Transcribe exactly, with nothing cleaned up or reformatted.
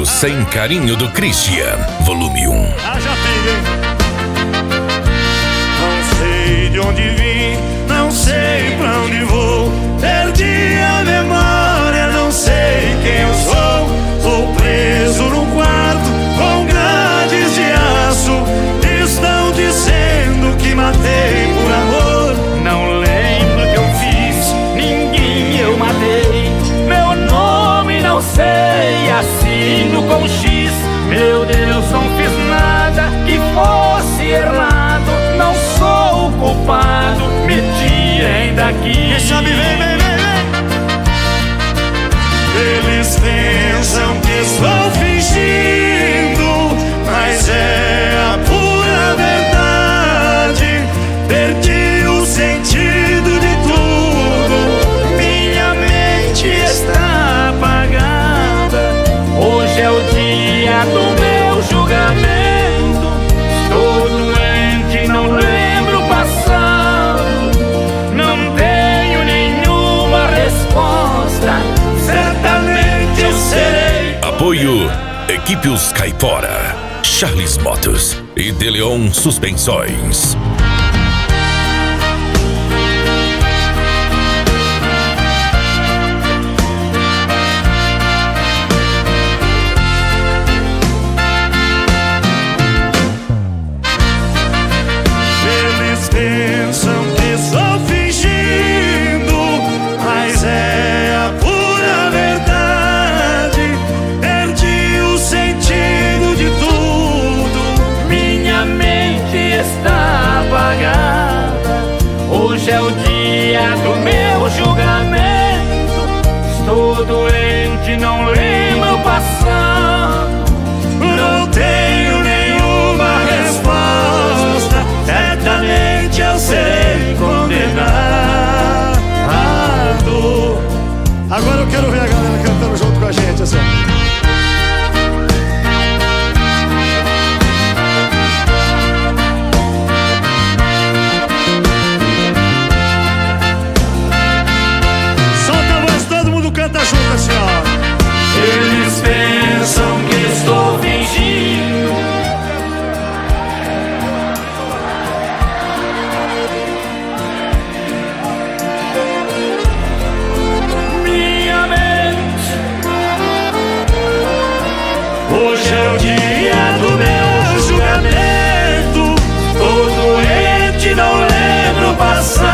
Sem Carinho do Christian, volume um. Ah, já tem, hein? Não sei de onde vim, não sei pra onde vou. Perdi a memória, não sei quem eu sou. Vou preso num quarto com grades de aço. Estão dizendo que matei por amor. Não lembro o que eu fiz, ninguém eu matei. Meu nome não sei, assino com X. Meu Deus, não fiz nada que fosse errado. Não sou o culpado, me tirem daqui. Quem sabe, vem, vem, vem, vem. Eles pensam que estou fingindo, mas é a pura verdade. Perdi o sentido de tudo, minha mente está apagada. Hoje é o dia do meu julgamento. Estou doente, não lembro o passado. Não tenho nenhuma resposta. Certamente eu serei. Apoio Equipe Os Caipora, Charles Motos e De Leon Suspensões. Eles pensam que estou fingindo, mas é a pura verdade. Perdi o sentido de tudo, Minha mente está apagada. Hoje é o dia do meu julgamento. Estou doente, não lembro o passado. não tenho nenhuma resposta. Certamente eu serei condenado. Agora eu quero ver a galera cantando junto com a gente, assim. Solta a voz, todo mundo canta junto, assim, ó. Eles pensam que estou fingindo. Minha mente. Hoje é o dia do meu julgamento. Tô doente, não lembro o passado.